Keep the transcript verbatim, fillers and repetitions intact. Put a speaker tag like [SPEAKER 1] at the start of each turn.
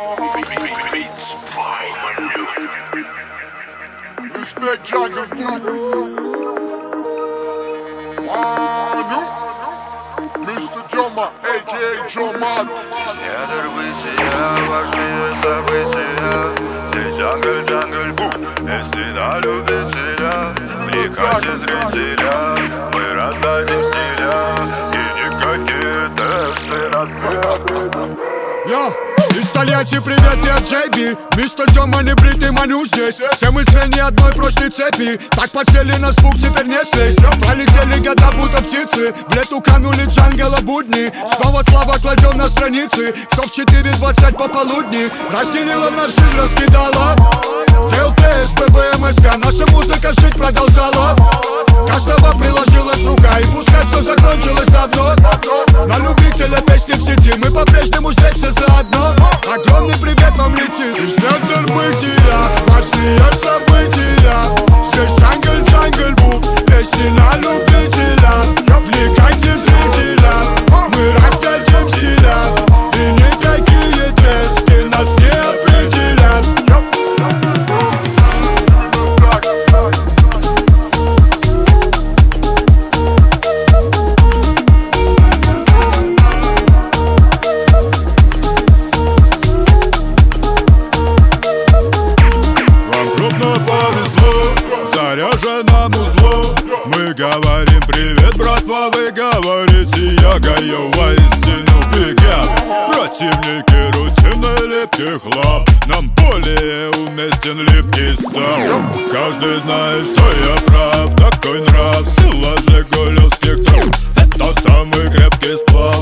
[SPEAKER 1] Respect Jungle Book. Manu, мистер Джома, а ка а. Джоман.
[SPEAKER 2] Снедр бытия, важные события. Здесь джангл, джангл, бук. Если на любителя, влекайте зрителя. Мы раздадим стиля, и никакие тесты на
[SPEAKER 3] Йо! Из Тольятти привет, я Джей Би. Мистер Тёма, не бритый Маню здесь. Все мы звенья одной прочной цепи. Так подсели на звук, теперь не слезть. Пролетели года, будто птицы. В лету канули джангла будни. Снова слава кладем на страницы. Часов четыре двадцать пополудни. Разделила наш жизнь, раскидала. ТЛТС, ПБМСК. Наша музыка жить продолжала. Каждого приложилась рука. И пускай все закончилось давно. На любителя песни в сети. Мы по-прежнему здесь все заодно. Огромный привет вам летит из недр бытия. Важные события. Здесь джангл, джангл, бук. Песни на любителя. Влекайте зрителя. Мы раздадим стиля. И никакие тесты нас не определят.
[SPEAKER 4] Заряженному злу мы говорим привет, братва, вы говорите, я гаю воистину бегят. Противники рутины липких лап, нам более уместен липкий став. Каждый знает, что я прав, такой нрав, сила жигулевских труб. Это самый крепкий сплав.